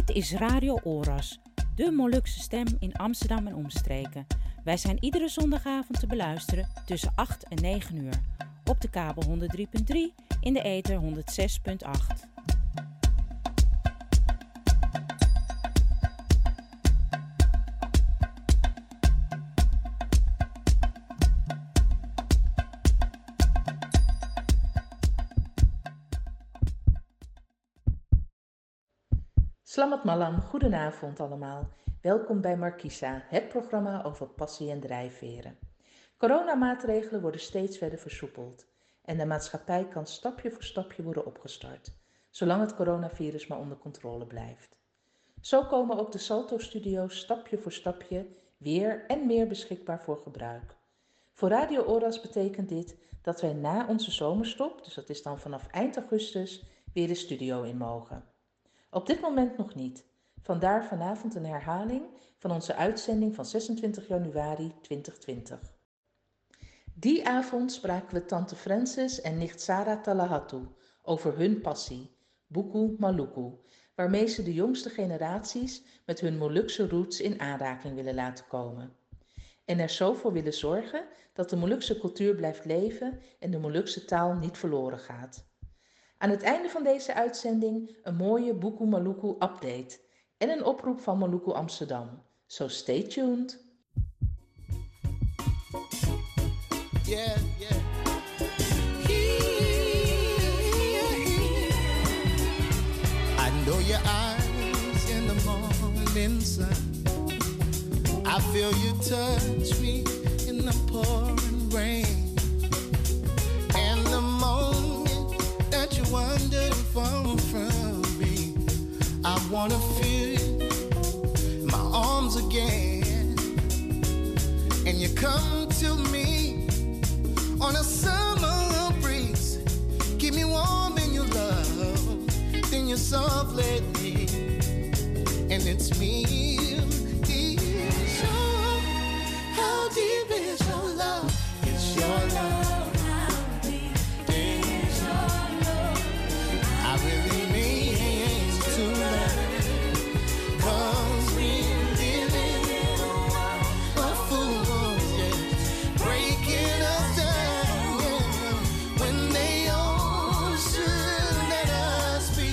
Dit is Radio Oras, de Molukse stem in Amsterdam en omstreken. Wij zijn iedere zondagavond te beluisteren tussen 8 en 9 uur. Op de kabel 103.3, in de ether 106.8. Slamat malam, goedenavond allemaal. Welkom bij Markisa, het programma over passie en drijfveren. Coronamaatregelen worden steeds verder versoepeld en de maatschappij kan stapje voor stapje worden opgestart, zolang het coronavirus maar onder controle blijft. Zo komen ook de Salto-studio's stapje voor stapje weer en meer beschikbaar voor gebruik. Voor Radio Oras betekent dit dat wij na onze zomerstop, dus dat is dan vanaf eind augustus, weer de studio in mogen. Op dit moment nog niet. Vandaar vanavond een herhaling van onze uitzending van 26 januari 2020. Die avond spraken we tante Frances en nicht Sarah Talahatu over hun passie, Buku Maluku, waarmee ze de jongste generaties met hun Molukse roots in aanraking willen laten komen. En er zo voor willen zorgen dat de Molukse cultuur blijft leven en de Molukse taal niet verloren gaat. Aan het einde van deze uitzending een mooie Buku Maluku update en een oproep van Maluku Amsterdam. So stay tuned. Yeah, yeah. I know your eyes in the morning sun. I feel you touch me in the pouring rain. And the moment that you wandered from me, I wanna feel you in my arms again. And you come to me on a summer breeze, keep me warm in your love, then you're softly, and it's me. How deep is your love? It's your love. How deep is your love? I really need to learn, 'cause we're living in a world of fools, yeah, breaking us down, yeah, when they all should let us be.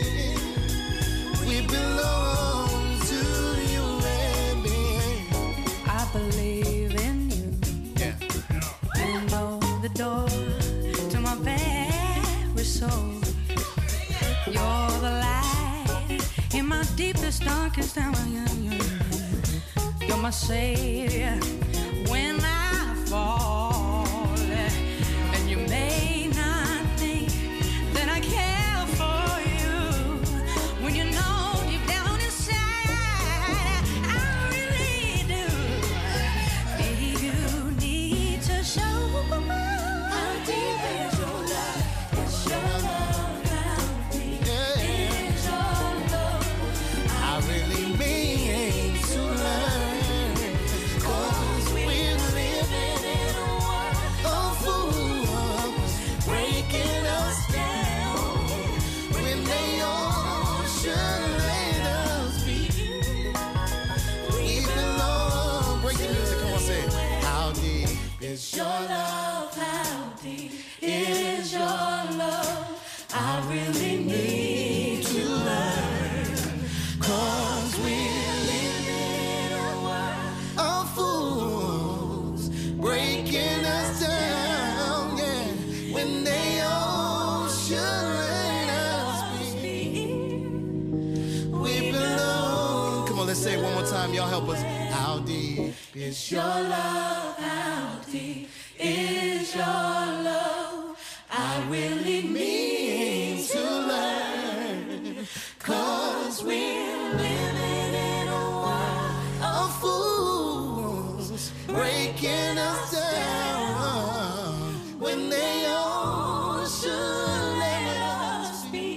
We belong to you and me. I believe in you. Yeah. You know the door to my very soul. You're the light in my deepest, darkest hour. You're my savior when I fall. And you may not think that I care for you when you know deep down inside I really do. You need to show how deep is your love. It's your love. How deep is your love? I really mean to learn, 'cause we're living in a world of fools, breaking us down when they all should let us be. We belong. Break the music, come on, say it. How deep is your love? How deep is your love? I really need to learn, 'Cause we're living in a world of fools, breaking us down, yeah, when they all should let us be. We belong. Come on, let's say it one more time. Y'all help us. How deep is your love? how deep is your love? I really Mean to learn, 'cause we're living in a world of fools, breaking us down when they all should let us be.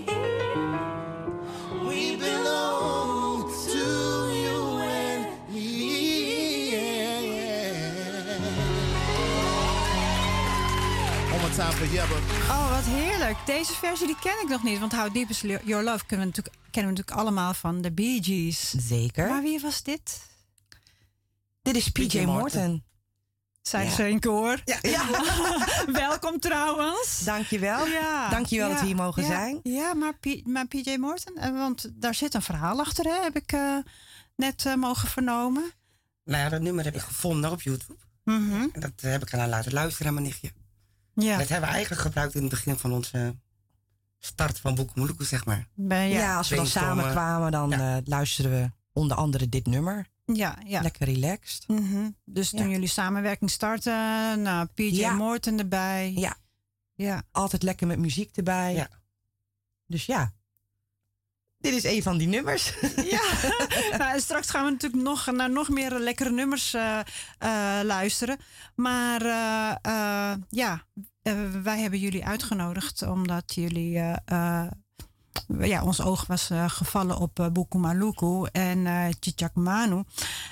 We belong to you and me. One more time for Yebba. Oh, wat heerlijk. Deze versie die ken ik nog niet. Want How Deep Is Your Love kunnen we natuurlijk kennen we natuurlijk allemaal van de Bee Gees. Zeker. Maar wie was dit? Dit is PJ Morton. Zijn ze in koor. Ja. Welkom trouwens. Dankjewel. Dankjewel dat we hier mogen zijn. Ja, maar PJ Morton, want daar zit een verhaal achter, hè? Heb ik net mogen vernomen. Nou ja, dat nummer heb ik gevonden op YouTube. En dat heb ik aan haar laten luisteren aan mijn nichtje. Ja. Dat hebben we eigenlijk gebruikt in het begin van onze start van Boekemoeloekoe, zeg maar. Ja, als we dan samen kwamen, dan luisterden we onder andere dit nummer. Ja. Lekker relaxed. Dus toen jullie samenwerking starten, nou, PJ Morton erbij. Ja. Altijd lekker met muziek erbij. Ja. Dus ja. Dit is een van die nummers. Nou, straks gaan we natuurlijk naar nog meer lekkere nummers luisteren. Maar wij hebben jullie uitgenodigd omdat jullie... ons oog was gevallen op Bukumaluku en Tjitjak Manu.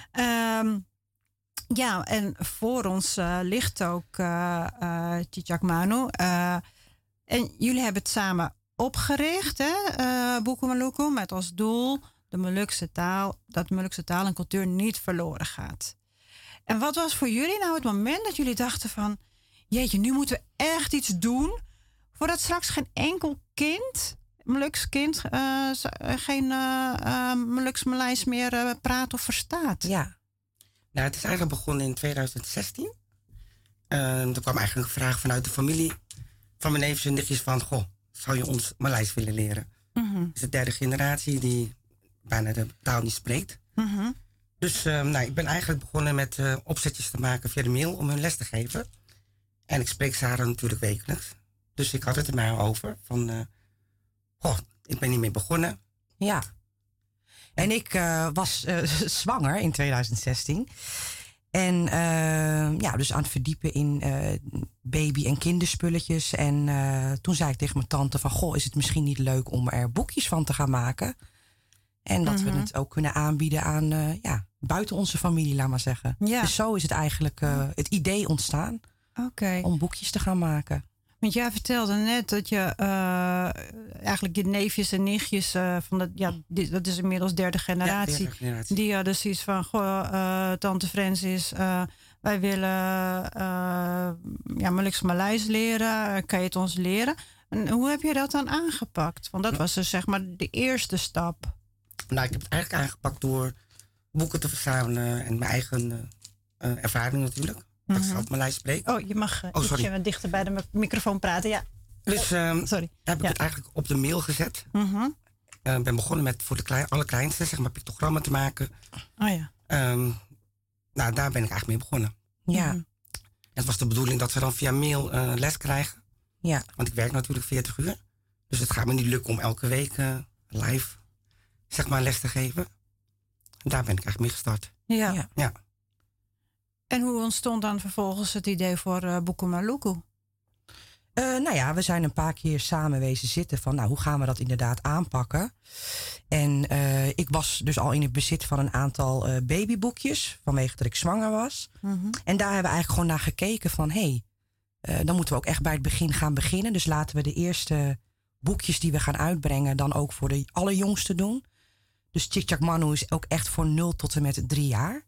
En voor ons ligt ook Tjitjak Manu. En jullie hebben het samen opgericht, Bukumaluku, met als doel dat Molukse taal en cultuur niet verloren gaat. En wat was voor jullie nou het moment dat jullie dachten van... Jeetje, nu moeten we echt iets doen... voordat straks geen enkel kind... Moluks kind geen Moluks Maleis meer praat of verstaat. Ja. Nou, het is eigenlijk begonnen in 2016. Er kwam eigenlijk een vraag vanuit de familie van mijn neefjes en nichtjes van... Goh, zou je ons Maleis willen leren? Het is de derde generatie die bijna de taal niet spreekt. Dus ik ben eigenlijk begonnen met opzetjes te maken via de mail om hun les te geven. En ik spreek Sarah natuurlijk wekelijks. Dus ik had het er maar over van... ik ben hiermee begonnen. Ja. En ik was zwanger in 2016. En dus aan het verdiepen in baby- en kinderspulletjes. En toen zei ik tegen mijn tante van... Goh, is het misschien niet leuk om er boekjes van te gaan maken? En dat we het ook kunnen aanbieden aan buiten onze familie, laat maar zeggen. Ja. Dus zo is het eigenlijk het idee ontstaan. Om boekjes te gaan maken. Want jij vertelde net dat je eigenlijk je neefjes en nichtjes... dat is inmiddels derde generatie. Derde generatie. Die hadden zoiets van... tante Francis, wij willen Moluks Maleis leren. Kan je het ons leren? En hoe heb je dat dan aangepakt? Want dat was dus zeg maar de eerste stap. Nou, ik heb het eigenlijk aangepakt door boeken te verzamelen... en mijn eigen ervaring natuurlijk. Dat ik zelf Maleis spreek. Oh, je mag ietsje wat dichter bij de microfoon praten, ja. Dus heb ik het eigenlijk op de mail gezet. Ik ben begonnen met voor de allerkleinste, zeg maar, pictogrammen te maken. Oh ja. Daar ben ik eigenlijk mee begonnen. Ja. Het was de bedoeling dat ze dan via mail les krijgen. Ja. Want ik werk natuurlijk 40 uur. Dus het gaat me niet lukken om elke week live, zeg maar, les te geven. En daar ben ik eigenlijk mee gestart. Ja. En hoe ontstond dan vervolgens het idee voor Bukumaluku? We zijn een paar keer samen wezen zitten van... hoe gaan we dat inderdaad aanpakken? En ik was dus al in het bezit van een aantal babyboekjes... vanwege dat ik zwanger was. En daar hebben we eigenlijk gewoon naar gekeken van... dan moeten we ook echt bij het begin gaan beginnen. Dus laten we de eerste boekjes die we gaan uitbrengen... dan ook voor de allerjongste doen. Dus Tjitjak Manu is ook echt voor 0 tot en met 3 jaar...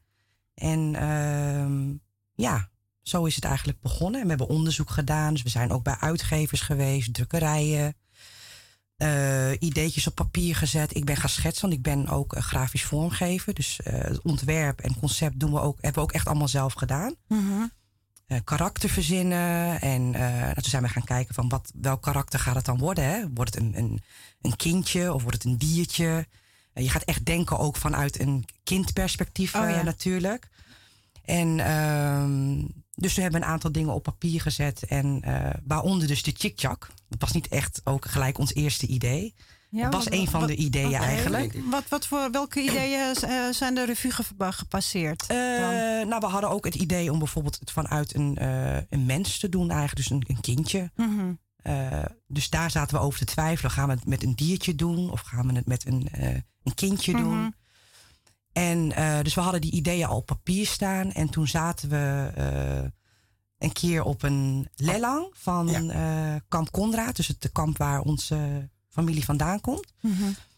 En zo is het eigenlijk begonnen. En we hebben onderzoek gedaan. Dus we zijn ook bij uitgevers geweest, drukkerijen. Ideetjes op papier gezet. Ik ben gaan schetsen, want ik ben ook grafisch vormgever. Dus het ontwerp en concept hebben we ook echt allemaal zelf gedaan. Karakter verzinnen. En toen zijn we gaan kijken van welk karakter gaat het dan worden. Hè? Wordt het een kindje of wordt het een diertje? Je gaat echt denken ook vanuit een kindperspectief natuurlijk. En dus we hebben een aantal dingen op papier gezet. En waaronder dus de Tjitjak. Dat was niet echt ook gelijk ons eerste idee. Ja, dat was een van de ideeën eigenlijk. Welke ideeën zijn de revue gepasseerd? We hadden ook het idee om bijvoorbeeld het vanuit een mens te doen eigenlijk. Dus een kindje. Dus daar zaten we over te twijfelen. Gaan we het met een diertje doen? Of gaan we het met een kindje doen? En dus we hadden die ideeën al op papier staan. En toen zaten we een keer op een lelang van Kamp Konrad. Dus het kamp waar onze familie vandaan komt.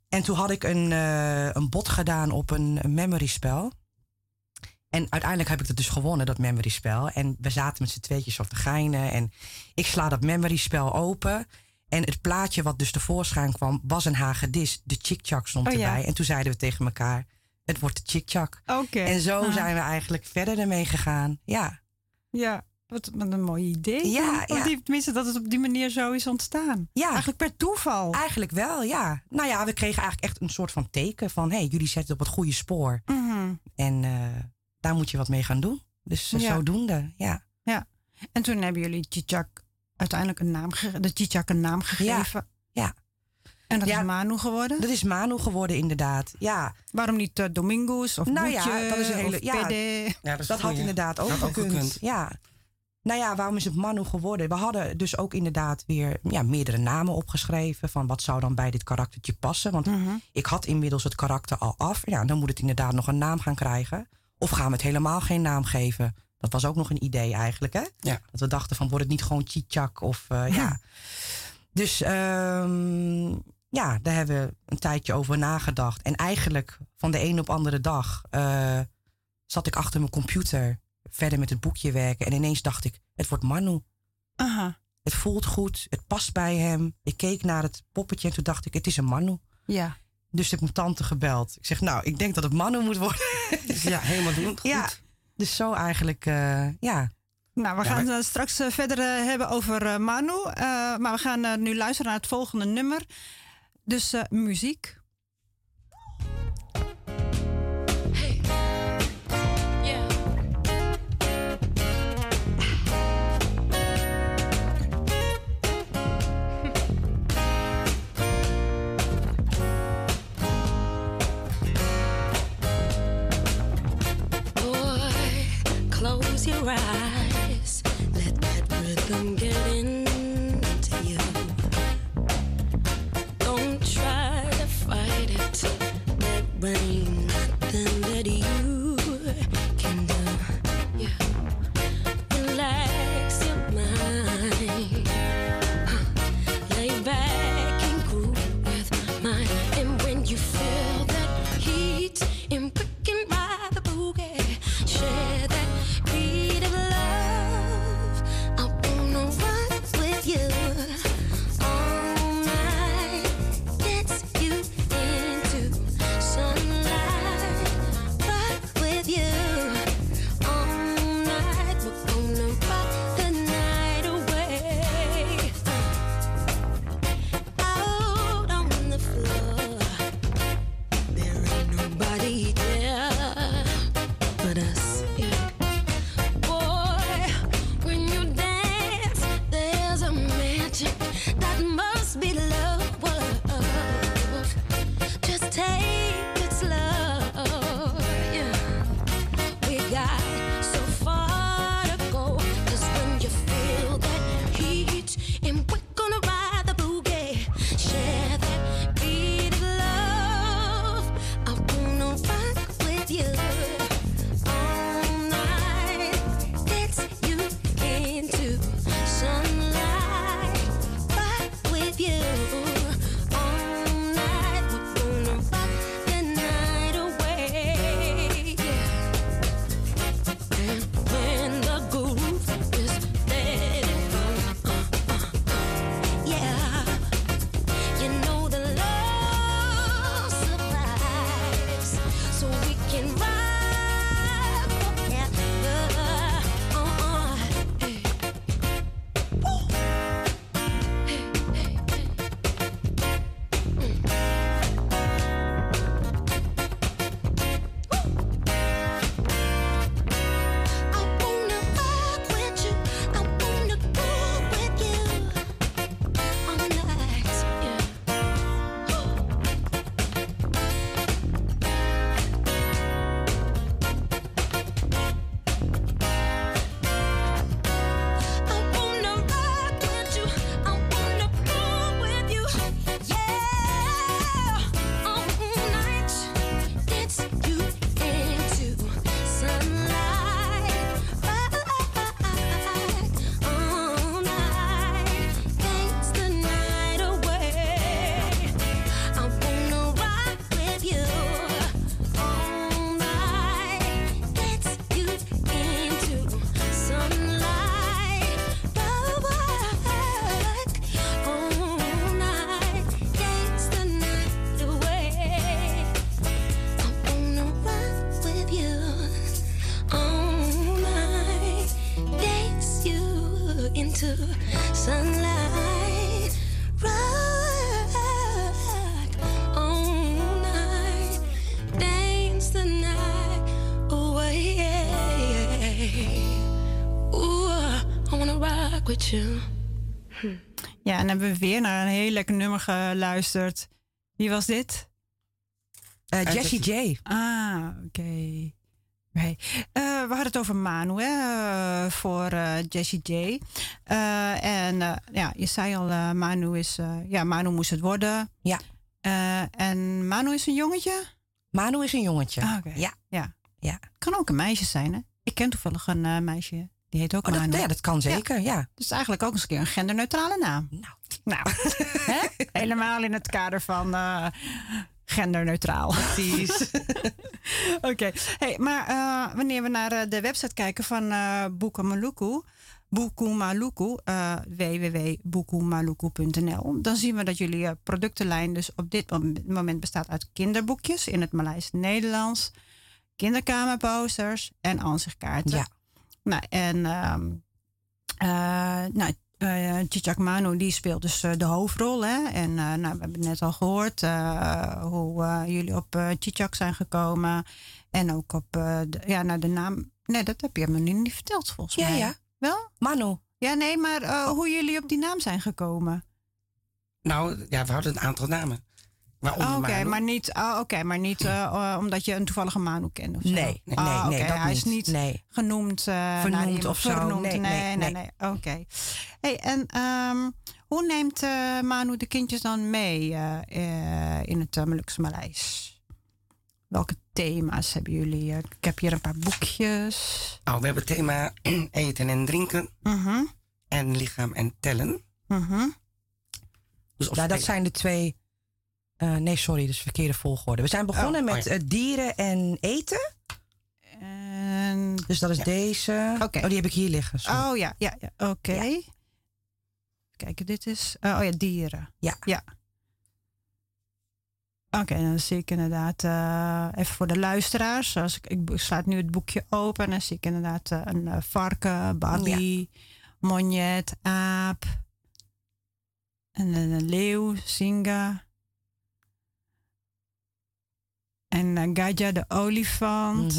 En toen had ik een bod gedaan op een memory spel. En uiteindelijk heb ik dat dus gewonnen, dat memory spel. En we zaten met z'n tweetjes op de geinen. En ik sla dat memory spel open. En het plaatje wat dus tevoorschijn kwam, was een hagedis. De Chick-Chack stond erbij. En toen zeiden we tegen elkaar, het wordt de Chick-Chack. En zo zijn we eigenlijk verder ermee gegaan. Ja. Ja, wat een mooi idee. Ja. Tenminste, dat het op die manier zo is ontstaan. Ja. Eigenlijk per toeval. Eigenlijk wel, ja. Nou ja, we kregen eigenlijk echt een soort van teken van, jullie zetten op het goede spoor. En daar moet je wat mee gaan doen. Dus zodoende, ja. En toen hebben jullie Chick-Chack uiteindelijk een naam gegeven. Ja. En dat is Manu geworden? Dat is Manu geworden, inderdaad. Ja. Waarom niet Domingos of Boetje, dat is een hele, dat had inderdaad ook gekund. Ja. Nou ja, waarom is het Manu geworden? We hadden dus ook inderdaad weer meerdere namen opgeschreven. Van wat zou dan bij dit karaktertje passen? Want ik had inmiddels het karakter al af. Ja, dan moet het inderdaad nog een naam gaan krijgen. Of gaan we het helemaal geen naam geven? Dat was ook nog een idee eigenlijk, hè? Ja. Dat we dachten van, wordt het niet gewoon Chick-Chack of ja. Dus daar hebben we een tijdje over nagedacht. En eigenlijk van de een op andere dag zat ik achter mijn computer verder met het boekje werken. En ineens dacht ik, het wordt Manu. Het voelt goed, het past bij hem. Ik keek naar het poppetje en toen dacht ik, het is een Manu. Ja. Dus ik heb mijn tante gebeld. Ik zeg, nou, ik denk dat het Manu moet worden. Ja, helemaal goed. Ja, dus zo eigenlijk, Nou, we gaan straks verder hebben over Manu. Maar we gaan nu luisteren naar het volgende nummer. Dus muziek. Close your eyes, let that rhythm get into you. Don't try to fight it, there ain't nothing that you can do. Yeah. Relax your mind, lay back and groove with mine. And when you feel that heat in quick and ride the boogie, share that beat of love. I wanna ride with to sunlight. Rock all night, dance the night away. Ooh, I wanna rock with you. Ja, en dan hebben we weer naar een heel lekker nummer geluisterd. Wie was dit? Jessie J. Ah, oké. Okay. We hadden het over Manu, hè, voor Jessie J. Ja, je zei al, Manu is... Manu moest het worden. Ja. En Manu is een jongetje? Manu is een jongetje. Ah, oké. Ja. Kan ook een meisje zijn, hè? Ik ken toevallig een meisje. Die heet ook Manu. Dat kan zeker, ja. Dus eigenlijk ook eens een keer een genderneutrale naam. Nou. Hè? Helemaal in het kader van genderneutraal. Precies. Oké. Hey, maar wanneer we naar de website kijken van Bukumaluku, www.bukumaluku.nl, dan zien we dat jullie productenlijn dus op dit moment bestaat uit kinderboekjes in het Maleis-Nederlands, kinderkamerposters en aanzichtkaarten. Ja. Nou, en Tjitjak Manu die speelt dus de hoofdrol. Hè? En we hebben net al gehoord hoe jullie op Tjitjak zijn gekomen. En ook op de naam. Nee, dat heb je me niet verteld volgens mij. Ja. Wel? Manu. Ja, nee, maar hoe jullie op die naam zijn gekomen. Nou, ja, we hadden een aantal namen. Oké, maar niet omdat je een toevallige Manu kent of zo. Nee, dat hij is niet. niet genoemd vernoemd of zo. Nee. Oké. Hey, en hoe neemt Manu de kindjes dan mee in het Molukse Maleis? Welke thema's hebben jullie? Ik heb hier een paar boekjes. Nou, we hebben het thema eten en drinken. En lichaam en tellen. Dus dat zijn de twee... dat is verkeerde volgorde. We zijn begonnen met dieren en eten. Dus dat is deze. Okay. Die heb ik hier liggen. Sorry. Oh ja. Oké. Ja. Kijk, dit is... dieren. Ja. Oké, dan zie ik inderdaad... even voor de luisteraars. Ik slaat nu het boekje open. En dan zie ik inderdaad een varken, babi, monjet, aap. En een leeuw, singa. En Gaja, de olifant.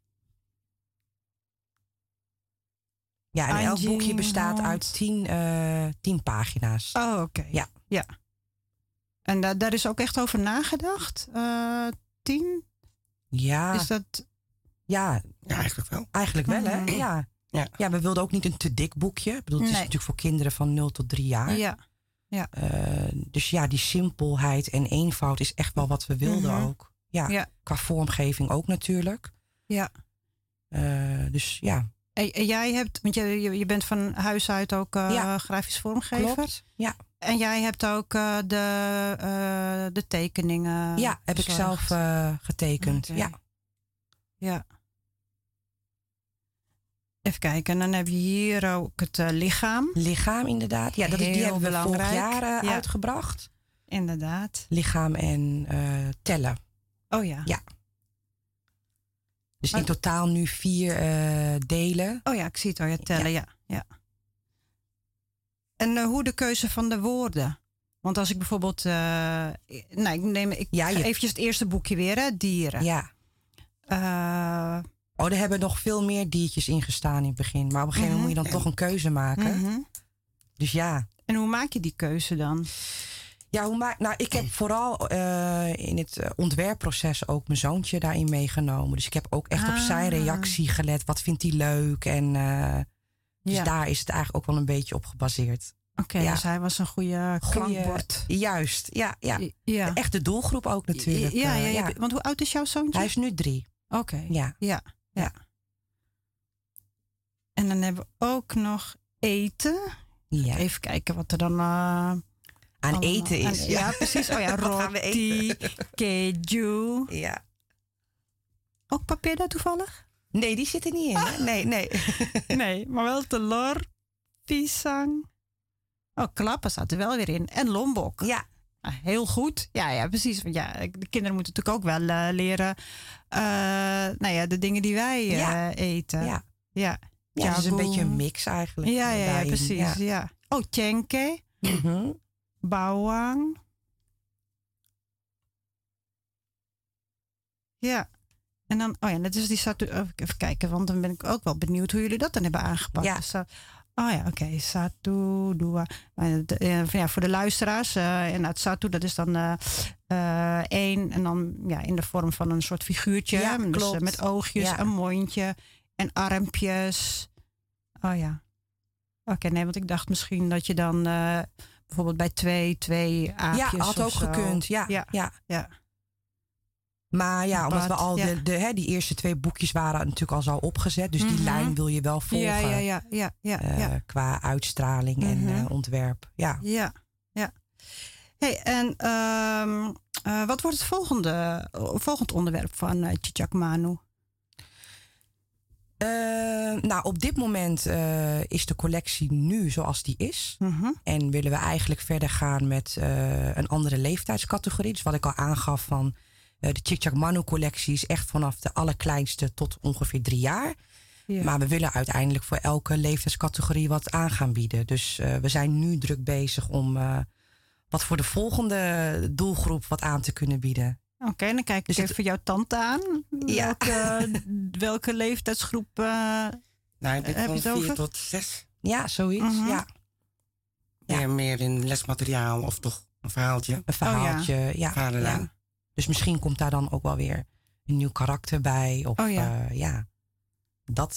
Ja, en elk boekje bestaat uit 10 pagina's. Oh, oké. Ja. En daar is ook echt over nagedacht? 10? Ja. Is dat... Ja, eigenlijk wel. Eigenlijk wel, hè? Ja. We wilden ook niet een te dik boekje. Ik bedoel, het is natuurlijk voor kinderen van 0 tot 3 jaar. Ja. Dus ja, die simpelheid en eenvoud is echt wel wat we wilden ook. Ja, qua vormgeving ook natuurlijk. Ja. Dus ja. En jij hebt, want je bent van huis uit ook grafisch vormgever. Klopt, ja. En jij hebt ook de tekeningen. Ja, heb ik zelf getekend. Okay. Ja. Even kijken, en dan heb je hier ook het lichaam. Lichaam, inderdaad. Ja, die hebben we vorig jaar uitgebracht. Inderdaad. Lichaam en tellen. Oh ja. Ja. Dus in totaal nu 4 delen. Oh ja, ik zie het al. Tellen, ja. En hoe de keuze van de woorden? Want als ik bijvoorbeeld... ik ga eventjes het eerste boekje weer, hè? Dieren. Ja. Er hebben nog veel meer diertjes ingestaan in het begin. Maar op een gegeven moment moet je dan toch een keuze maken. Dus ja. En hoe maak je die keuze dan? Ja, ik heb vooral in het ontwerpproces ook mijn zoontje daarin meegenomen. Dus ik heb ook echt op zijn reactie gelet. Wat vindt hij leuk? En dus daar is het eigenlijk ook wel een beetje op gebaseerd. Oké, dus hij was een goede klankbord. Juist, ja. Echt de doelgroep ook natuurlijk. Ja. Want hoe oud is jouw zoontje? Hij is nu 3. Oké. Ja. En dan hebben we ook nog eten. Ja. Even kijken wat er dan... aan eten is. Ja, precies. Oh ja, roti, keju. Ja. Ook papeer toevallig? Nee, die zit er niet in. Nee. Nee, maar wel telor, pisang. Oh, klappen staat er wel weer in. En lombok. Ja. Heel goed. Ja, precies. Want de kinderen moeten natuurlijk ook wel leren... de dingen die wij eten. Ja. Ja, het is een Jagung. beetje een mix eigenlijk. Ja, daarin, precies. Ja. Oh, Chenke. Bawang. Ja. En dan, dat is die Satu. Even kijken, want dan ben ik ook wel benieuwd hoe jullie dat dan hebben aangepakt. Ja. Dus, oké. Satu, dua. Voor de luisteraars. En het Satu, dat is dan 1. En dan in de vorm van een soort figuurtje. Ja, dus klopt. met oogjes, een mondje en armpjes. Oh ja. Oké, nee, want ik dacht misschien dat je dan bijvoorbeeld bij twee aapjes. Ja, had of ook zo. gekund. Ja. Maar ja, omdat we al die eerste 2 boekjes waren natuurlijk al zo opgezet. Dus die lijn wil je wel volgen. Ja. Qua uitstraling en ontwerp. Ja. Hey, en wat wordt het volgend onderwerp van Cicak Manu? Op dit moment is de collectie nu zoals die is. En willen we eigenlijk verder gaan met een andere leeftijdscategorie. Dus wat ik al aangaf van de Cicak Manu collectie is echt vanaf de allerkleinste tot ongeveer 3 jaar. Ja. Maar we willen uiteindelijk voor elke leeftijdscategorie wat aan gaan bieden. Dus we zijn nu druk bezig om wat voor de volgende doelgroep wat aan te kunnen bieden. Oké, dan kijk ik dus even jouw tante aan. Ja. Welke leeftijdsgroep ik denk van 4 tot 6. Ja, zoiets. Meer in lesmateriaal of toch een verhaaltje. Een verhaaltje, Vaderlijn. Ja. Dus misschien komt daar dan ook wel weer een nieuw karakter bij. Of, dat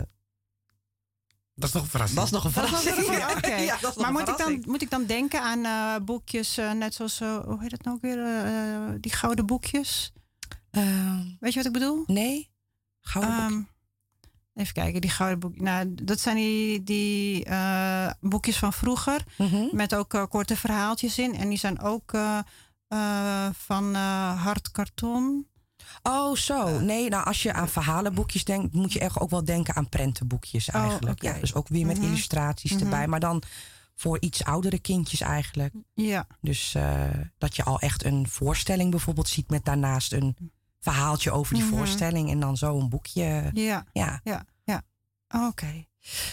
is nog een verrassing. Dat is nog een verrassing. Oké. Ja, maar moet ik dan denken aan boekjes, net zoals, hoe heet het nou ook weer? Die gouden boekjes? Weet je wat ik bedoel? Nee. Gouden boekjes. Even kijken, die gouden boekjes. Nou, dat zijn die boekjes van vroeger. Met ook korte verhaaltjes in. En die zijn ook van hard karton. Oh, zo. Nee, als je aan verhalenboekjes denkt, moet je echt ook wel denken aan prentenboekjes eigenlijk. Okay. Ja, dus ook weer met illustraties erbij. Maar dan voor iets oudere kindjes eigenlijk. Ja. Dus dat je al echt een voorstelling bijvoorbeeld ziet met daarnaast een verhaaltje over die voorstelling. En dan zo een boekje. Ja. Oké.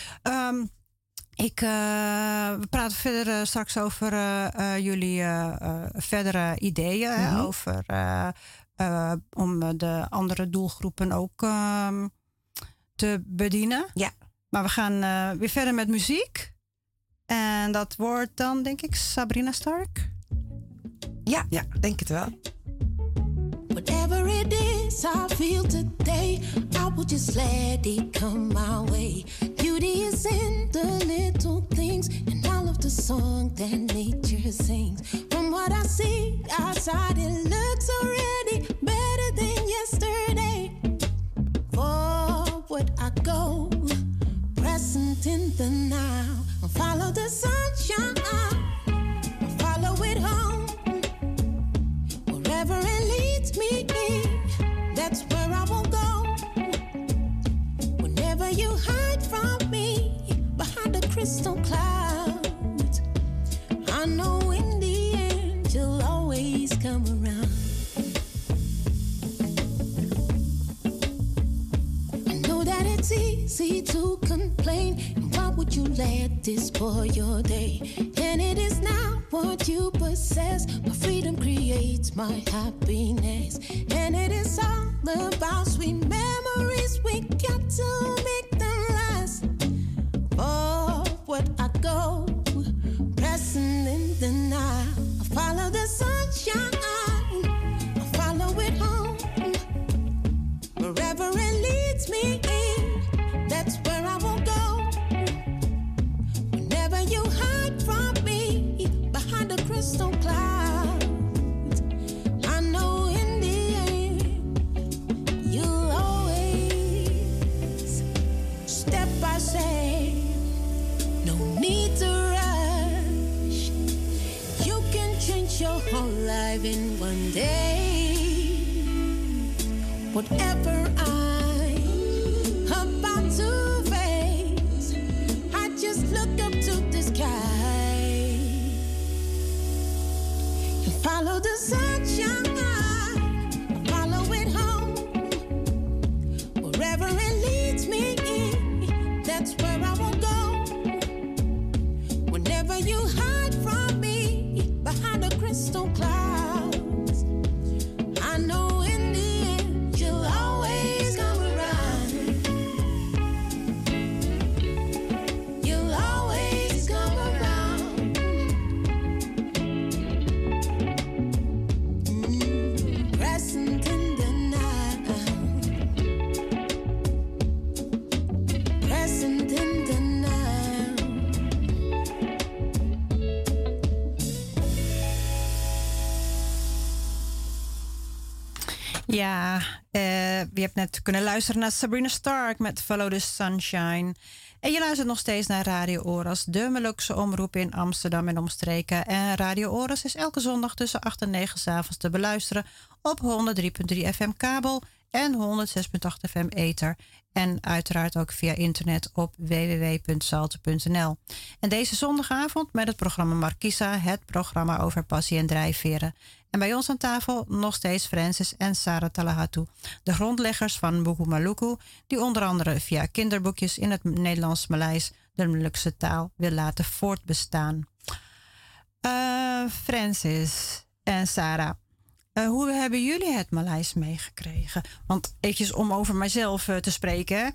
We praten verder straks over jullie verdere ideeën. Over om de andere doelgroepen ook te bedienen. Ja. Maar we gaan weer verder met muziek. En dat wordt dan, denk ik, Sabrina Stark. Ja, denk het wel. Whatever it is I feel today, I will just let it come my way. Beauty is in the little things and all of the song that nature sings. From what I see outside, it looks already better than yesterday. Forward I go, present in the now. I'll follow the sunshine, I'll follow it home. Wherever it leads me, that's where I will go. Whenever you hide from me behind the crystal clouds, I know in the end you'll always come around. I know that it's easy to complain, and why would you let this spoil your day? And it is now what you possess. My freedom creates my happiness, and it is all about sweet memories. We got to make them last. Forward I go, pressing in the now. I follow the sunshine, I follow it home. Wherever it leads me, that's where I will go. Whenever you hide from me behind the crystal clouds, I know in the end you'll always step by step. No need to rush. You can change your whole life in one day. Whatever I'm about to face, I just look up to the sky and follow the sunshine. Follow it home. Wherever it leads me, that's Ja, je hebt net kunnen luisteren naar Sabrina Stark met Follow the Sunshine. En je luistert nog steeds naar Radio Oras, de Molukse omroep in Amsterdam en omstreken. En Radio Oras is elke zondag tussen 8 en 9 's avonds te beluisteren op 103.3 FM kabel en 106.8 FM ether. En uiteraard ook via internet op www.salto.nl. En deze zondagavond met het programma Markisa, het programma over passie en drijfveren. En bij ons aan tafel nog steeds Francis en Sarah Talahatu, de grondleggers van Buku Maluku, die onder andere via kinderboekjes in het Nederlands-Maleis de Molukse taal wil laten voortbestaan. Francis en Sarah, hoe hebben jullie het Maleis meegekregen? Want eventjes om over mijzelf te spreken.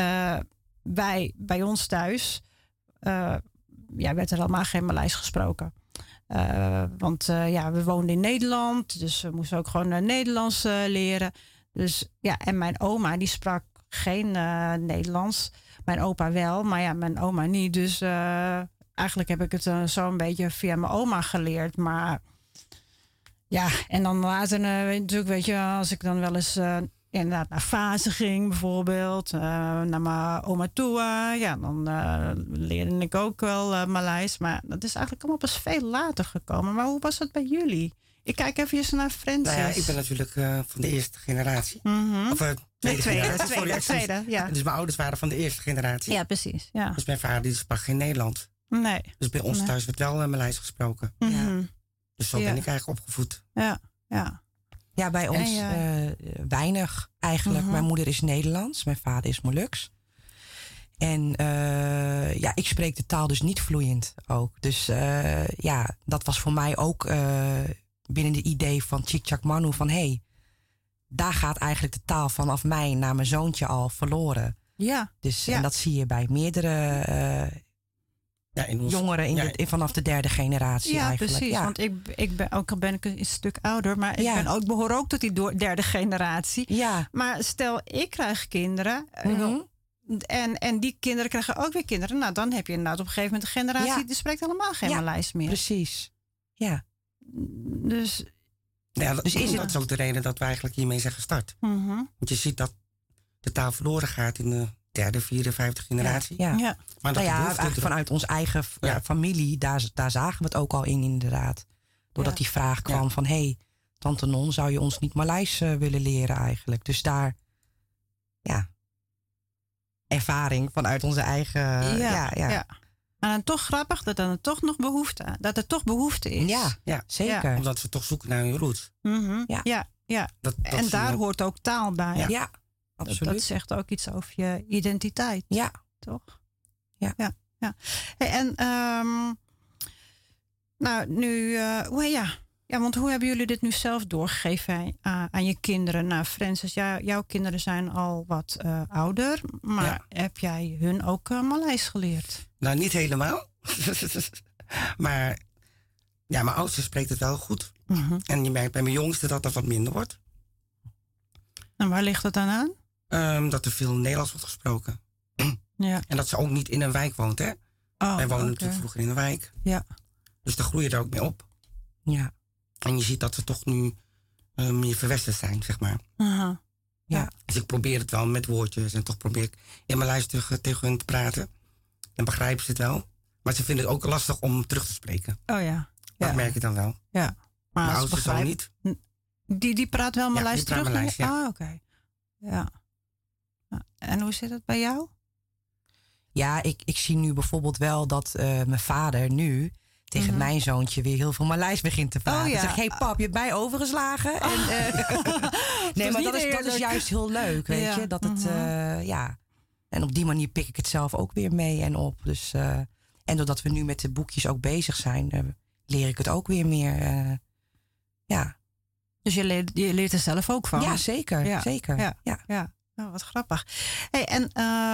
Bij ons thuis werd er allemaal geen Maleis gesproken. Want we woonden in Nederland. Dus we moesten ook gewoon Nederlands leren. Dus ja, en mijn oma die sprak geen Nederlands. Mijn opa wel, maar ja, mijn oma niet. Dus eigenlijk heb ik het zo een beetje via mijn oma geleerd. Maar ja, en dan later natuurlijk, weet je, als ik dan wel eens inderdaad naar Fase ging bijvoorbeeld, naar mijn oma toe, ja, dan leerde ik ook wel Maleis. Maar dat is eigenlijk allemaal pas veel later gekomen. Maar hoe was het bij jullie? Ik kijk even naar Francis. Nou ja, ik ben natuurlijk van de eerste generatie. Of tweede, ja. Dus mijn ouders waren van de eerste generatie. Ja, precies. Ja. Dus mijn vader die sprak geen Nederlands. Nee. Dus bij ons thuis werd wel Maleis gesproken. Ja. Dus zo ben ik eigenlijk opgevoed. Ja, ja. Ja, bij ons weinig eigenlijk. Mijn moeder is Nederlands, mijn vader is Moluks. En ik spreek de taal dus niet vloeiend ook. Dus dat was voor mij ook binnen de idee van Chicxac Manu van daar gaat eigenlijk de taal vanaf mij naar mijn zoontje al verloren. Ja. Dus en dat zie je bij meerdere jongeren vanaf de derde generatie eigenlijk. Precies, ja, want ik ben ook al ben ik een stuk ouder, maar ik behoor ook tot die derde generatie. Ja. Maar stel, ik krijg kinderen en die kinderen krijgen ook weer kinderen. Nou, dan heb je inderdaad op een gegeven moment een generatie die spreekt helemaal geen Maleis meer. Precies. Ja. Dus dat is ook de reden dat we eigenlijk hiermee zijn gestart. Want je ziet dat de taal verloren gaat in de derde, vierde, vijfde generatie. Ja. Maar dat eigenlijk vanuit onze eigen familie, daar zagen we het ook al in inderdaad. Doordat die vraag kwam van, tante Non, zou je ons niet Maleis willen leren eigenlijk? Dus daar, ervaring vanuit onze eigen... Ja. Maar dan toch grappig dat er toch nog behoefte is. Ja, zeker. Omdat we toch zoeken naar hun roots. Ja. En daar hoort ook taal bij. Ja. Absoluut. Dat zegt ook iets over je identiteit. Ja. Toch? Ja. Hey, en nu, want hoe hebben jullie dit nu zelf doorgegeven aan je kinderen? Nou, Francis, jouw kinderen zijn al wat ouder, maar heb jij hun ook Maleis geleerd? Nou, niet helemaal. Maar ja, mijn oudste spreekt het wel goed. En je merkt bij mijn jongste dat dat wat minder wordt. En waar ligt dat dan aan? Dat er veel Nederlands wordt gesproken. Ja. En dat ze ook niet in een wijk woont, hè? Wij woonden natuurlijk vroeger in een wijk. Ja. Dus daar groei je er ook mee op. Ja. En je ziet dat ze toch nu meer verwesterd zijn, zeg maar. Ja. Dus ik probeer het wel met woordjes. En toch probeer ik in mijn lijst tegen hun te praten. Dan begrijpen ze het wel. Maar ze vinden het ook lastig om terug te spreken. Oh ja. Dat merk ik dan wel. Ja. Maar mijn oudste zo niet. Die praat wel Maleis terug? Maleis, ja. Oké. Ja. En hoe zit het bij jou? Ja, ik zie nu bijvoorbeeld wel dat mijn vader nu tegen mijn zoontje weer heel veel Maleis begint te praten. Ik zeg, pap, je hebt mij overgeslagen. En, nee, maar dat is juist heel leuk, weet je. Dat het, En op die manier pik ik het zelf ook weer mee en op. Dus, en doordat we nu met de boekjes ook bezig zijn, leer ik het ook weer meer. Dus je leert er zelf ook van? Ja, zeker. Zeker. Ja. Oh, wat grappig. Hey, en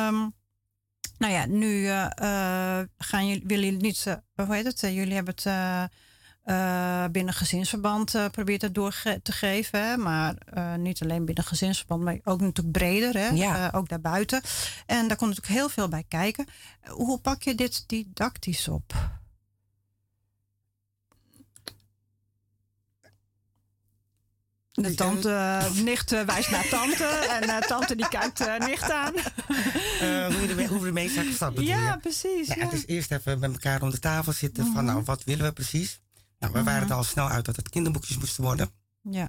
nu willen jullie niet, hoe heet het? Jullie hebben het binnen gezinsverband probeert het door te geven. Hè? Maar niet alleen binnen gezinsverband, maar ook natuurlijk breder. Hè? Ook daarbuiten. En daar komt natuurlijk heel veel bij kijken. Hoe pak je dit didactisch op? De tante, nicht wijst naar tante en tante die kijkt nicht aan. Hoe we ermee zijn gestart bedoel je? Ja, precies. Ja, dus eerst even met elkaar rond de tafel zitten van, nou, wat willen we precies? Nou, we waren er al snel uit dat het kinderboekjes moesten worden. Ja.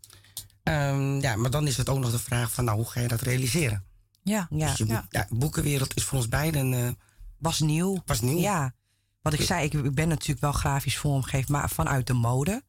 Maar dan is het ook nog de vraag van, nou, hoe ga je dat realiseren? Ja. Dus boekenwereld is voor ons beiden... Was nieuw. Ja. Wat ik zei, ik ben natuurlijk wel grafisch vormgever, maar vanuit de mode.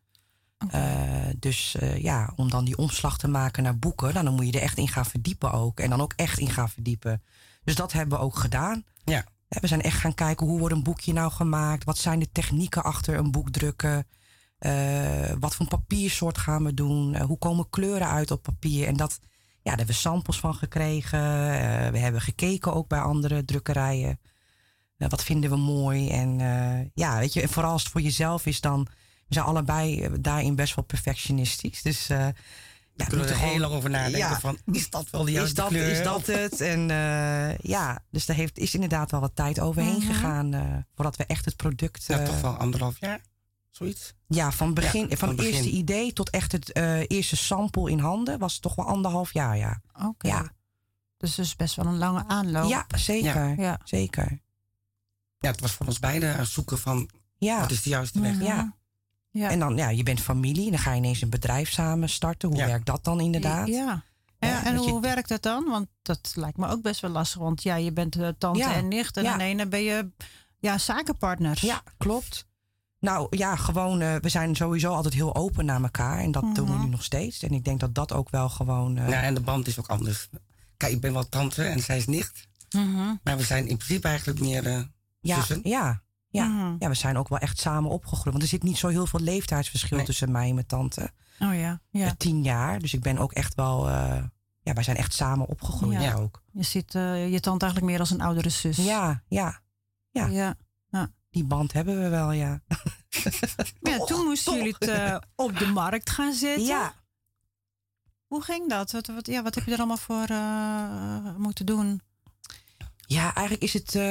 Dus om dan die omslag te maken naar boeken, dan moet je er echt in gaan verdiepen ook. En dan ook echt in gaan verdiepen. Dus dat hebben we ook gedaan. Ja. We zijn echt gaan kijken, hoe wordt een boekje nou gemaakt? Wat zijn de technieken achter een boek drukken? Wat voor papiersoort gaan we doen? Hoe komen kleuren uit op papier? En daar hebben we samples van gekregen. We hebben gekeken ook bij andere drukkerijen. Wat vinden we mooi? En weet je, en vooral als het voor jezelf is, dan... We zijn allebei daarin best wel perfectionistisch. Dus we kunnen er heel lang over nadenken van, is dat wel de juiste kleur? Is dat het? En dus daar is inderdaad wel wat tijd overheen gegaan voordat we echt het product... toch wel 1,5 jaar, zoiets? Ja, van het eerste idee tot echt het eerste sample in handen was het toch wel 1,5 jaar, ja. Oké. Ja. Dus best wel een lange aanloop. Ja, zeker. Ja. Zeker. Ja, het was voor ons beiden zoeken van, wat is de juiste weg? Ja. Ja. En dan, je bent familie. Dan ga je ineens een bedrijf samen starten. Hoe werkt dat dan inderdaad? Ja. En hoe werkt dat dan? Want dat lijkt me ook best wel lastig. Want je bent tante en nicht. En ineens ben je zakenpartners. Ja, klopt. Nou ja, gewoon, we zijn sowieso altijd heel open naar elkaar. En dat doen we nu nog steeds. En ik denk dat dat ook wel gewoon... en de band is ook anders. Kijk, ik ben wel tante en zij is nicht. Maar we zijn in principe eigenlijk meer zussen. Ja, we zijn ook wel echt samen opgegroeid. Want er zit niet zo heel veel leeftijdsverschil tussen mij en mijn tante. Oh ja. 10 jaar. Dus ik ben ook echt wel... wij zijn echt samen opgegroeid ook. Je ziet je tante eigenlijk meer als een oudere zus. Ja. Die band hebben we wel, ja. Toen moesten jullie het op de markt gaan zetten. Ja. Hoe ging dat? Wat heb je er allemaal voor moeten doen? Ja, eigenlijk is het...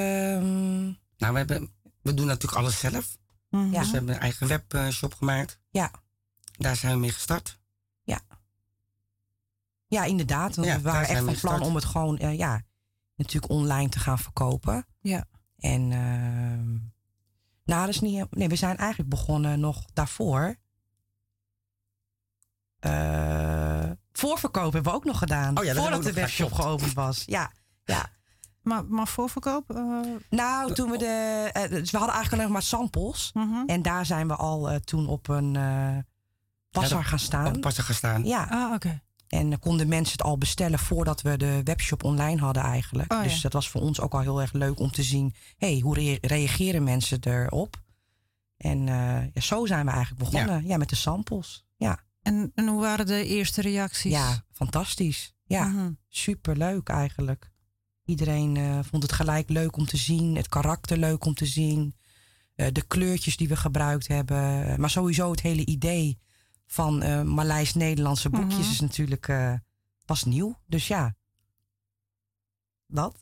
We doen natuurlijk alles zelf. Dus we hebben een eigen webshop gemaakt. Ja. Daar zijn we mee gestart. Ja. Ja, inderdaad. Want we waren echt van plan om het gewoon natuurlijk online te gaan verkopen. Ja. En dat is niet... Nee, we zijn eigenlijk begonnen nog daarvoor. Voorverkoop hebben we ook nog gedaan. Voordat de webshop geopend was. Ja. Maar voorverkoop? Toen we dus we hadden eigenlijk alleen nog maar samples. En daar zijn we al toen op een passer gaan staan. Op een passer gaan staan. Ja. Oké. En konden mensen het al bestellen voordat we de webshop online hadden eigenlijk. Dus dat was voor ons ook al heel erg leuk om te zien... hoe reageren mensen erop? En zo zijn we eigenlijk begonnen. Ja, met de samples. Ja. En hoe waren de eerste reacties? Ja, fantastisch. Ja, superleuk eigenlijk. Iedereen vond het gelijk leuk om te zien. Het karakter leuk om te zien. De kleurtjes die we gebruikt hebben. Maar sowieso het hele idee van Maleis-Nederlandse boekjes is natuurlijk was nieuw. Dus ja. Dat.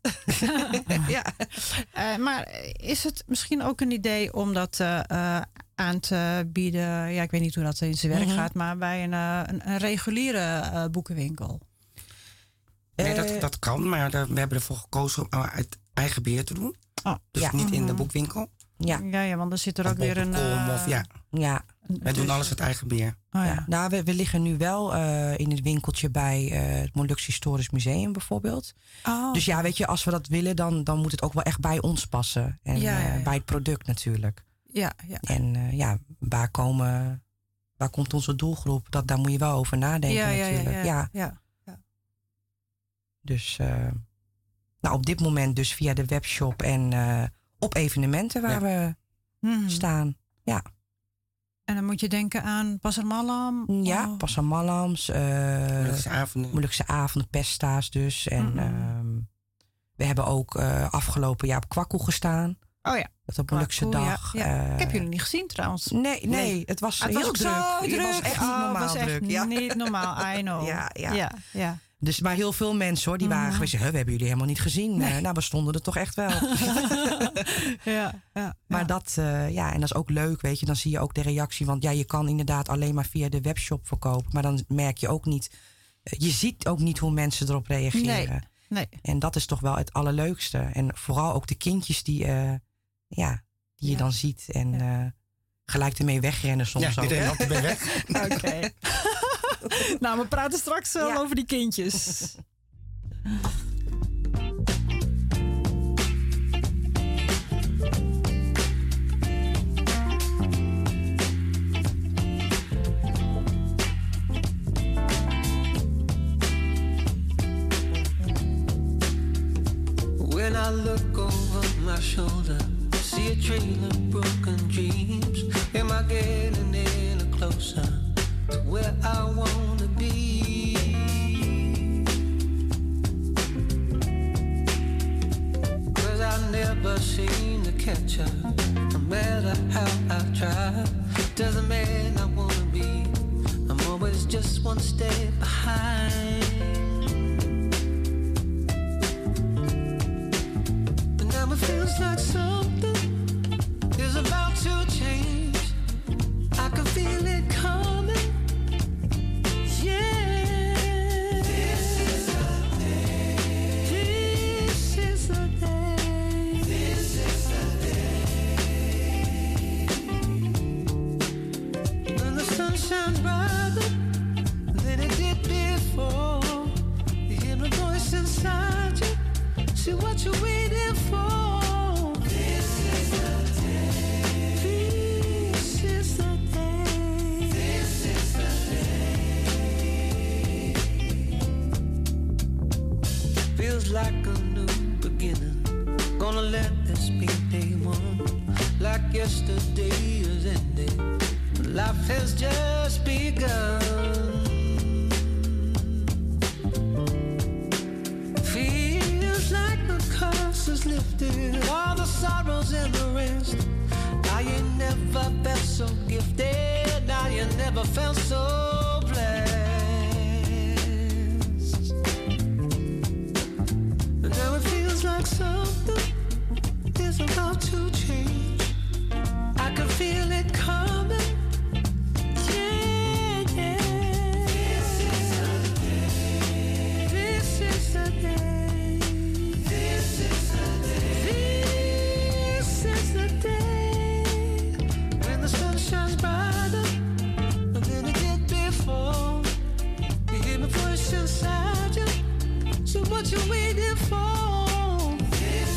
Maar is het misschien ook een idee om dat aan te bieden? Ja, ik weet niet hoe dat in zijn werk gaat. Maar bij een reguliere boekenwinkel? Nee, dat kan, maar we hebben ervoor gekozen om uit eigen beheer te doen. Dus niet in de boekwinkel. Ja, want er zit er ook weer een... Wij doen alles uit eigen beheer. Nou, we liggen nu wel in het winkeltje bij het Molukse Historisch Museum bijvoorbeeld. Dus ja, weet je, als we dat willen, dan moet het ook wel echt bij ons passen. En bij het product natuurlijk. Ja. En waar komt onze doelgroep? Daar moet je wel over nadenken natuurlijk. Ja. Dus op dit moment dus via de webshop en op evenementen waar we staan. Ja. En dan moet je denken aan Pasar Malam? Ja, Pasar Malams. Molukse avonden, Pesta's dus. En we hebben ook afgelopen jaar op Kwakkel gestaan. Oh ja. Dat op Molukse dag. Ja. Ik heb jullie niet gezien trouwens. Nee. Het was heel druk. Het was echt niet normaal druk. Ja. Niet normaal, I know. Ja. Dus, maar heel veel mensen hoor, die waren geweest. We hebben jullie helemaal niet gezien. Nee. Nou, we stonden er toch echt wel. Ja. Maar dat, en dat is ook leuk, weet je. Dan zie je ook de reactie. Want ja, je kan inderdaad alleen maar via de webshop verkopen. Maar dan merk je ook niet... Je ziet ook niet hoe mensen erop reageren. Nee. En dat is toch wel het allerleukste. En vooral ook de kindjes die je dan ziet. En gelijk ermee wegrennen soms ook. Ja, die rennen altijd mee weg. Oké. Nou, we praten straks wel over die kindjes. When I look over my shoulder, see a trail of broken dreams. Am I getting any closer to where I wanna be? Cause I never seem to catch her, no matter how I try. Doesn't mean I wanna be, I'm always just one step behind. Now it feels like something is about to change. I can feel it coming. Yeah. This is the day. This is the day. This is the day. When the sun shines brighter than it did before, you hear a voice inside you. See what you're waiting for. This is the day. This is the day. This is the day. Feels like a new beginning. Gonna let this be day one. Like yesterday is ending. Life has just begun. Is lifted, all the sorrows and the rest. Now you never felt so gifted. Now you never felt so blessed. And now it feels like something is about to change. I can feel it coming. Yeah, yeah. This is the day. This is the day. Shines brighter than it did before. You hear my voice inside you. So what you waiting for? This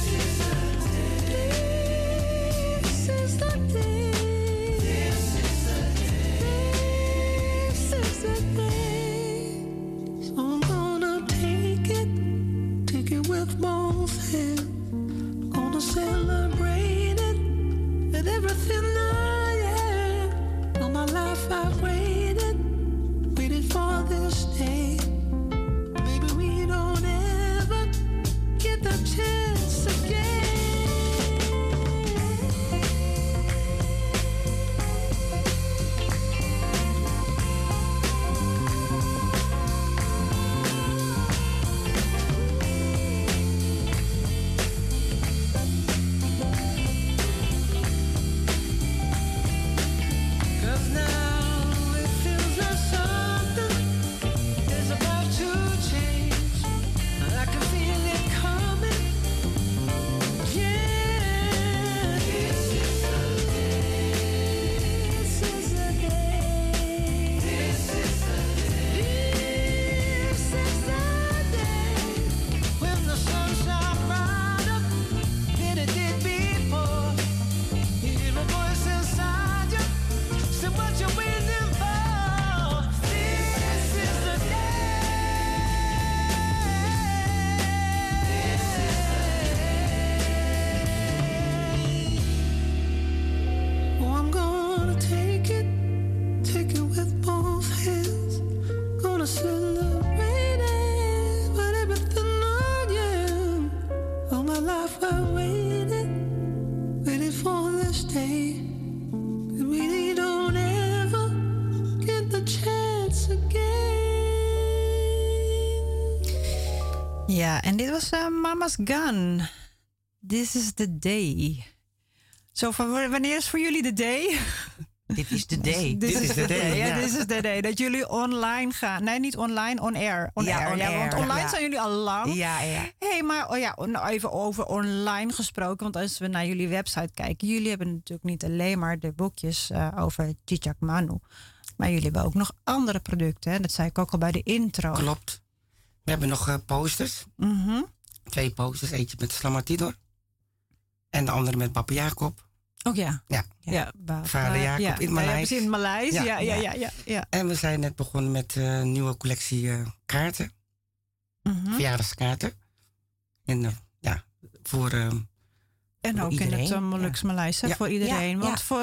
Ja, en dit was Mama's Gun. This is the day. Zo van, wanneer is voor jullie de day? Dit is de day. Dit is de day. Ja, ja. dit is de day. Dat jullie online gaan. Nee, niet online, on air. On Ja, air. on Ja, air, want online ja. zijn jullie al lang. Ja. Hey, maar nou even over online gesproken. Want als we naar jullie website kijken. Jullie hebben natuurlijk niet alleen maar de boekjes over Cicak Manu. Maar jullie hebben ook nog andere producten. Hè? Dat zei ik ook al bij de intro. Klopt. We hebben nog posters. Mhm. 2 posters. Eentje met Slamatidor. En de andere met Papa Jacob. Oh ja. Ja. Vader Jacob in Maleis. precies, in Maleis. Ja. En we zijn net begonnen met een nieuwe collectie kaarten. Mhm. Verjaardagskaarten. En voor En ook iedereen, in het Molukse Maleis, hè, Ja. voor iedereen. Ja, Want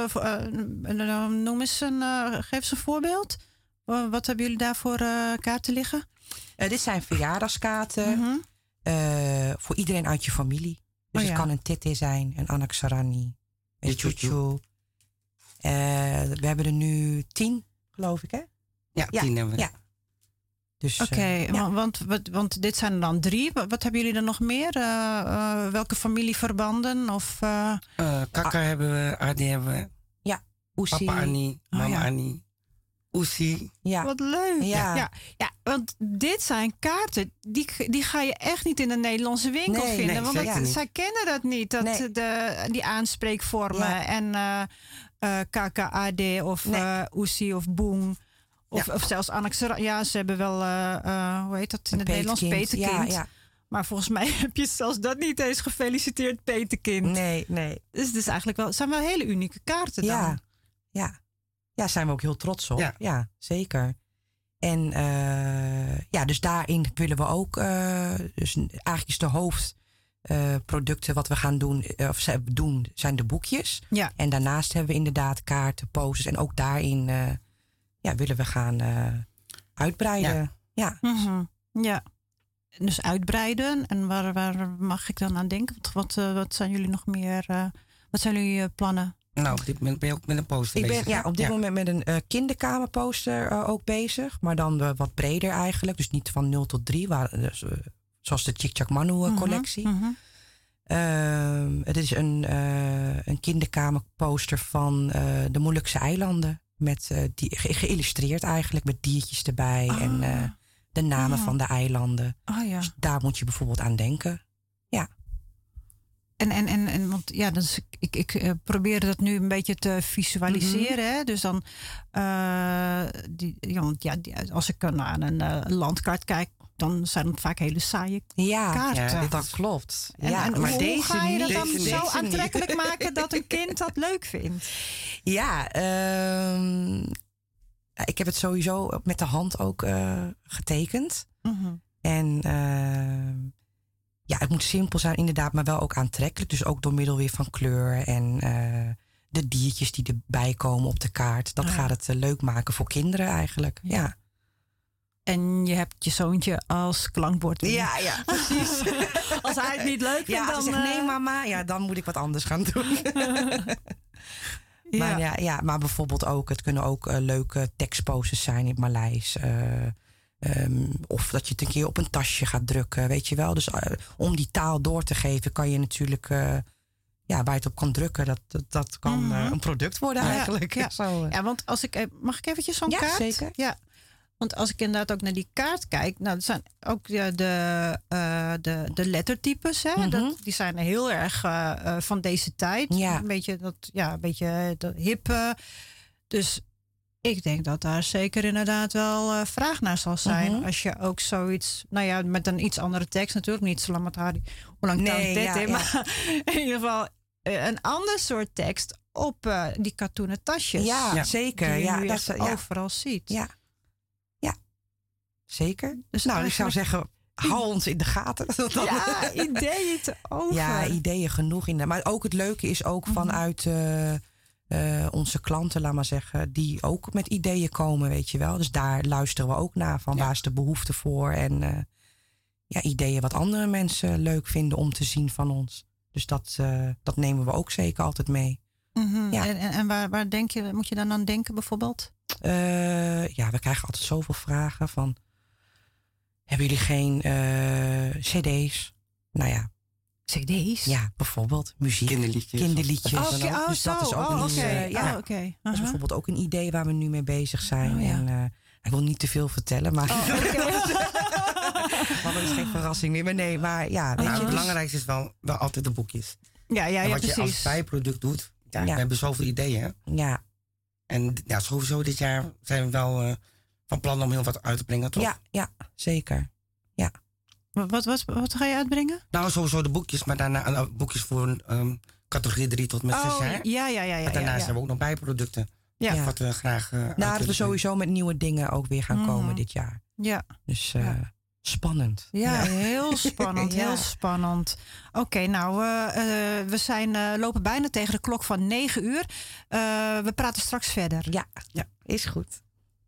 noem eens geef eens een voorbeeld. Wat hebben jullie daar voor kaarten liggen? Dit zijn verjaardagskaarten Mhm. voor iedereen uit je familie. Dus Oh, het ja. kan een Tete zijn, een Anaksarani, een Een Chuchu. Chuchu. We hebben er nu 10, geloof ik, hè? Ja, 10 hebben we. Ja. Dus, Oké, ja. want dit zijn er dan 3. Wat hebben jullie dan nog meer? Welke familieverbanden? Of, Kaka hebben we, Adi hebben we. Ja, Oesie. Papa Annie, mama ja. Annie, Oesie. Ja. Wat leuk. Ja. Ja, want dit zijn kaarten, die ga je echt niet in de Nederlandse winkel Nee, vinden. nee, want zeker niet. zij kennen dat niet, Nee. die aanspreekvormen. Ja. En KKAD of Nee. Oesie of Boeng. Of zelfs Annexer. Ja, ze hebben wel, hoe heet dat in het Nederlands? Peterkind. Ja. Maar volgens mij heb je zelfs dat niet eens gefeliciteerd, Peterkind. Nee. Dus het is eigenlijk wel, zijn wel hele unieke kaarten dan. Ja, zijn we ook heel trots op. Ja. Ja, zeker. En dus daarin willen we ook, dus eigenlijk is de hoofdproducten wat we gaan doen, zijn de boekjes. Ja. En daarnaast hebben we inderdaad kaarten, posters en ook daarin willen we gaan uitbreiden. Ja. Mhm. Ja. Dus uitbreiden. En waar mag ik dan aan denken? Wat zijn jullie nog meer? Wat zijn jullie plannen? Nou, op dit moment ben je ook met een poster Ik ben bezig. op dit moment met een kinderkamerposter ook bezig. Maar dan wat breder eigenlijk. Dus niet van 0 tot 3. Zoals de Cicak Manu collectie. Mhm. Het is een kinderkamerposter van de Molukse eilanden. Met geïllustreerd eigenlijk. Met diertjes erbij. En de namen van de eilanden. Oh ja. Dus daar moet je bijvoorbeeld aan denken. Ja. En want ja, dus ik probeer dat nu een beetje te visualiseren. Hè? Dus dan, als ik naar een landkaart kijk, dan zijn het vaak hele saaie kaarten. Ja, dat klopt. En maar hoe deze ga je dat niet. dan Deze zo niet. aantrekkelijk maken dat een kind dat leuk vindt? Ja, ik heb het sowieso met de hand ook getekend. Mhm. En het moet simpel zijn inderdaad, maar wel ook aantrekkelijk. Dus ook door middel weer van kleur en de diertjes die erbij komen op de kaart. Dat gaat het leuk maken voor kinderen eigenlijk. Ja. En je hebt je zoontje als klankbord. Ja, precies. Als hij het niet leuk vindt, als dan... hij zegt nee mama, dan moet ik wat anders gaan doen. Maar bijvoorbeeld ook, het kunnen ook leuke tekstposters zijn in het Maleis. Of dat je het een keer op een tasje gaat drukken, weet je wel. Dus om die taal door te geven kan je natuurlijk... waar je het op kan drukken, dat kan een product worden eigenlijk. Ja. Zo, Ja, want als ik... Mag ik eventjes zo'n kaart? Zeker. Ja, want als ik inderdaad ook naar die kaart kijk... Nou, dat zijn ook de lettertypes. Hè? Die zijn heel erg van deze tijd. Ja. Een beetje dat hippe. Dus ik denk dat daar zeker inderdaad wel vraag naar zal zijn. Als je ook zoiets... Nou ja, met een iets andere tekst natuurlijk. Niet Salamatari. Hoe lang maar in ieder geval een ander soort tekst op die katoenen tasjes. Ja, zeker. Die je nu Dat echt is, overal ziet. Ja, zeker. Dus nou, ik zou zeggen, hou ons in de gaten. Ja, ideeën te over. Ja, ideeën genoeg. Maar ook het leuke is ook vanuit onze klanten, laat maar zeggen, die ook met ideeën komen, weet je wel. Dus daar luisteren we ook naar van waar is de behoefte voor. En ideeën wat andere mensen leuk vinden om te zien van ons. Dus dat nemen we ook zeker altijd mee. Mm-hmm. Ja. En waar denk je, moet je dan aan denken bijvoorbeeld? We krijgen altijd zoveel vragen van... Hebben jullie geen cd's? Nou ja. CD's? Ja, bijvoorbeeld muziek. Kinderliedjes. Oh, dus dat is ook oké. Dat is bijvoorbeeld ook een idee waar we nu mee bezig zijn. Oh, ja. En ik wil niet te veel vertellen, maar... want dat is geen verrassing meer. Maar nee, maar ja. Weet je, het dus- belangrijkste is wel altijd de boekjes. Ja, en wat precies. je als bijproduct doet. Ja, we hebben zoveel ideeën. Hè? Ja. En ja, sowieso dit jaar zijn we wel van plan om heel wat uit te brengen, toch? Ja, zeker. Ja. Wat ga je uitbrengen? Nou, sowieso de boekjes, maar daarna boekjes voor categorie 3 tot met 6 jaar. Ja. Maar daarnaast hebben we ook nog bijproducten. Ja. Wat we graag Nou, dat we sowieso met nieuwe dingen ook weer gaan komen dit jaar. Ja. Dus spannend. Ja, heel spannend. Heel spannend. Oké, nou, we lopen bijna tegen de klok van 9 uur. We praten straks verder. Ja, is goed.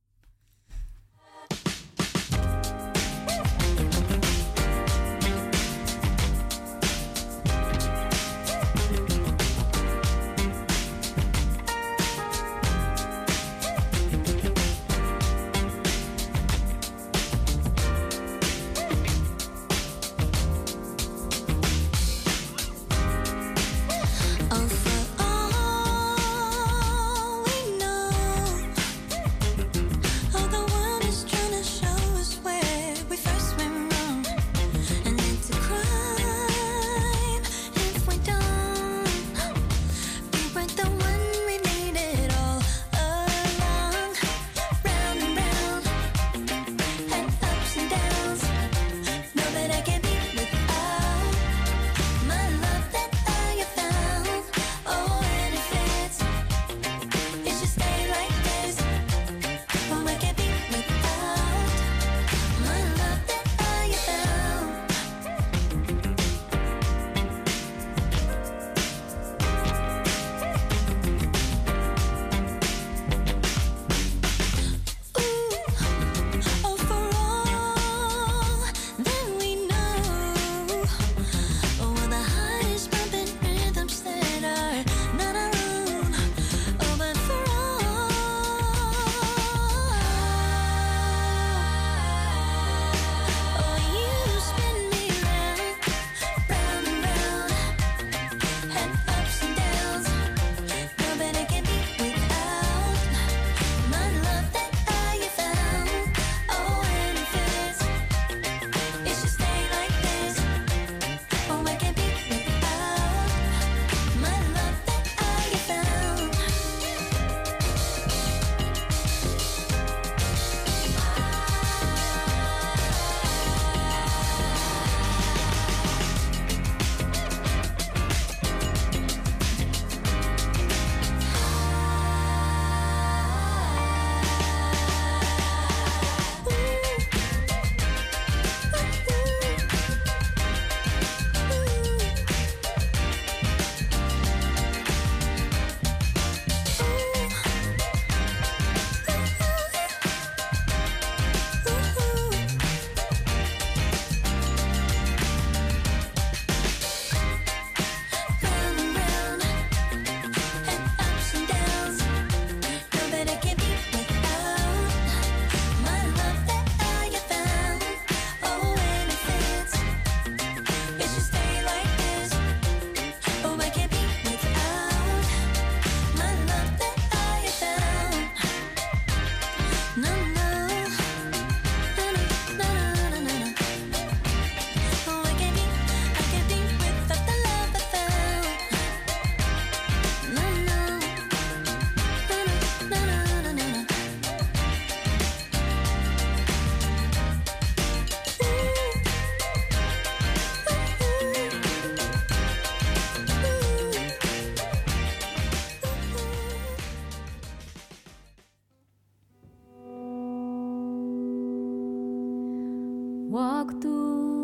Waktu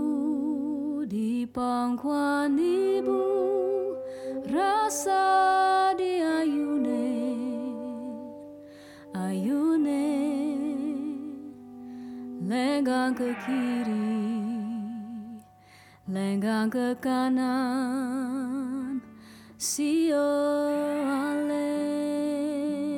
di pangkuan ibu rasa di ayune lenggang ke kiri lenggang ke kanan sio ale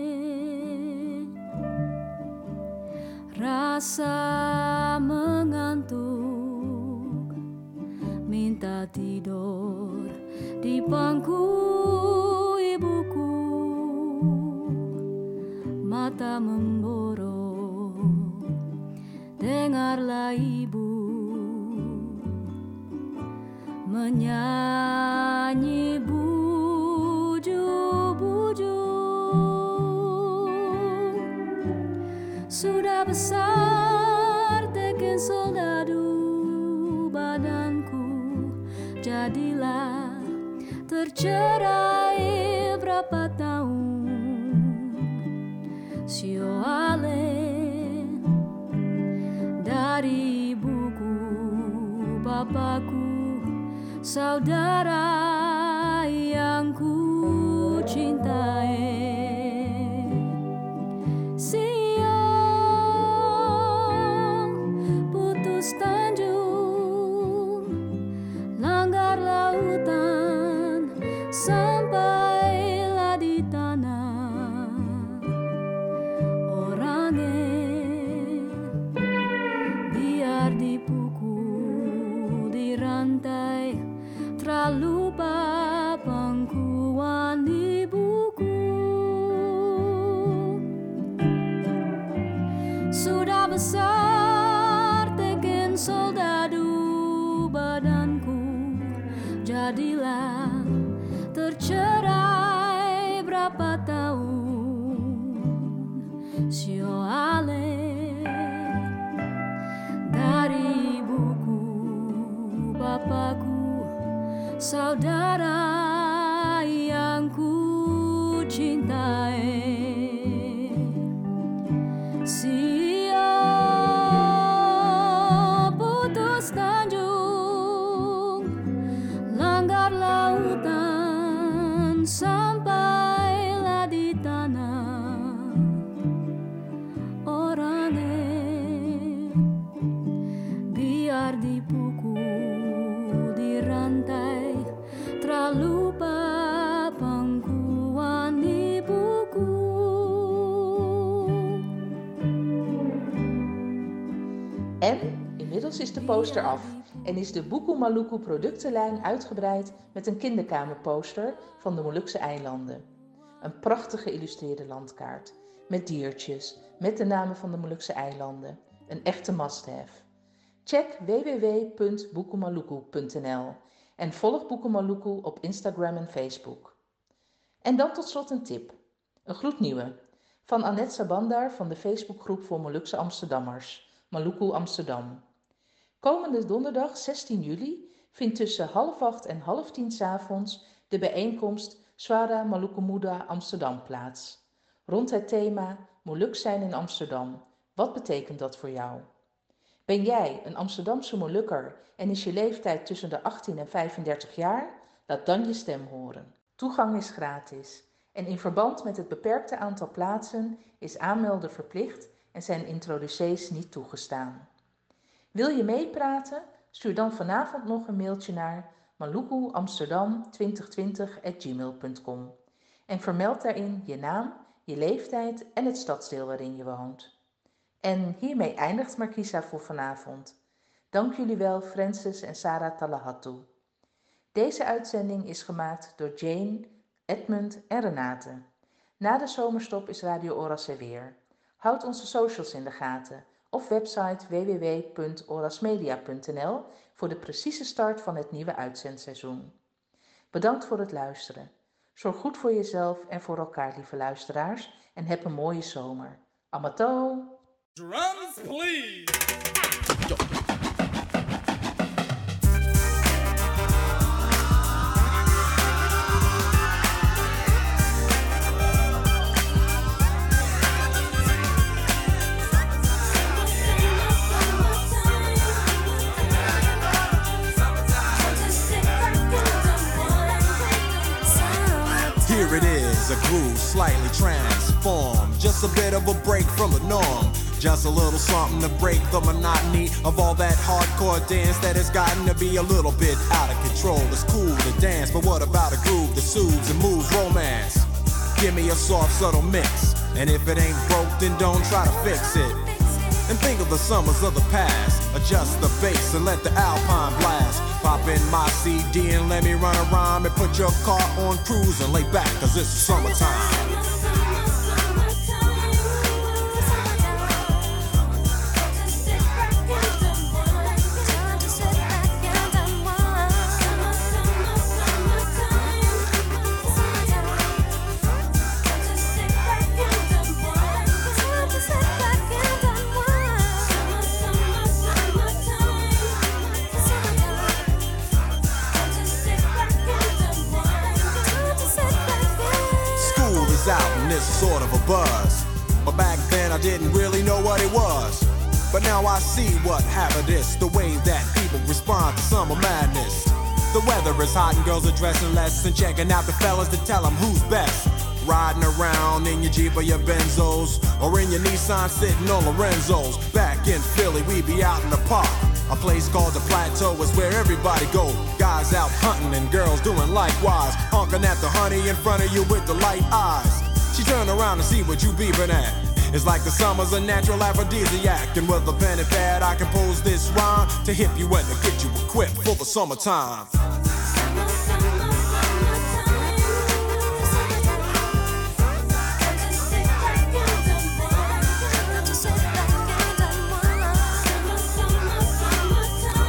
rasa mengantuk ngantuk, minta tidur di bangku ibuku. Mata memboro, dengarlah ibu menyanyi buju-buju. Sudah besar teken soldadu badanku, jadilah tercerai berapa tahun. Sio ale dari buku bapakku, saudara yang ku cintai. Siang putus tanjung, langgar lautan, sampailah di tanah. Biar dipukul, dirantai, terlupa pangkuan ibuku. Sudah besar teken soldadu badanku, jadilah tercerai berapa tahun. Sio ale dari buku bapakku, saudara yang ku cintai. Siap putus tanjung, langgar lautan, sampailah di tanah. Biar dipukul, dirantai, terlupa pangkuan ibuku. En inmiddels is de poster af en is de Buku Maluku productenlijn uitgebreid met een kinderkamerposter van de Molukse eilanden. Een prachtig geïllustreerde landkaart met diertjes, met de namen van de Molukse eilanden. Een echte must-have. Check www.bukumaluku.nl en volg Buku Maluku op Instagram en Facebook. En dan tot slot een tip. Een gloednieuwe. Van Annette Sabandar van de Facebookgroep voor Molukse Amsterdammers, Maluku Amsterdam. Komende donderdag 16 juli vindt tussen 7:30 en 9:30 s'avonds de bijeenkomst Swara Maluku Muda Amsterdam plaats. Rond het thema Moluks zijn in Amsterdam. Wat betekent dat voor jou? Ben jij een Amsterdamse Molukker en is je leeftijd tussen de 18 en 35 jaar? Laat dan je stem horen. Toegang is gratis en in verband met het beperkte aantal plaatsen is aanmelden verplicht en zijn introducees niet toegestaan. Wil je meepraten? Stuur dan vanavond nog een mailtje naar malukuamsterdam2020@gmail.com en vermeld daarin je naam, je leeftijd en het stadsdeel waarin je woont. En hiermee eindigt Markisa voor vanavond. Dank jullie wel, Francis en Sarah Talahatu. Deze uitzending is gemaakt door Jane, Edmund en Renate. Na de zomerstop is Radio Oras er weer. Houd onze socials in de gaten of website www.orasmedia.nl voor de precieze start van het nieuwe uitzendseizoen. Bedankt voor het luisteren. Zorg goed voor jezelf en voor elkaar, lieve luisteraars, en heb een mooie zomer. Amato! Drums, please! Here it is, a groove slightly transformed. Just a bit of a break from the norm. Just a little something to break the monotony of all that hardcore dance that has gotten to be a little bit out of control. It's cool to dance, but what about a groove that soothes and moves romance? Give me a soft, subtle mix, and if it ain't broke, then don't try to fix it. and think of the summers of the past. Adjust the bass and let the Alpine blast. Pop in my CD and let me run a rhyme and put your car on cruise and lay back, cause it's summertime. Out and it's sort of a buzz, but back then I didn't really know what it was. But now I see what happened is the way that people respond to summer madness. The weather is hot and girls are dressing less and checking out the fellas to tell them who's best. Riding around in your Jeep or your Benzos, or in your Nissan sitting on Lorenzo's. Back in Philly we be out in the park. A place called the Plateau is where everybody go. Guys out hunting and girls doing likewise. Honking at the honey in front of you with the light eyes. She turn around and see what you beeping at. It's like the summer's a natural aphrodisiac. And with a pen and pad I compose this rhyme to hip you and to get you equipped for the summertime.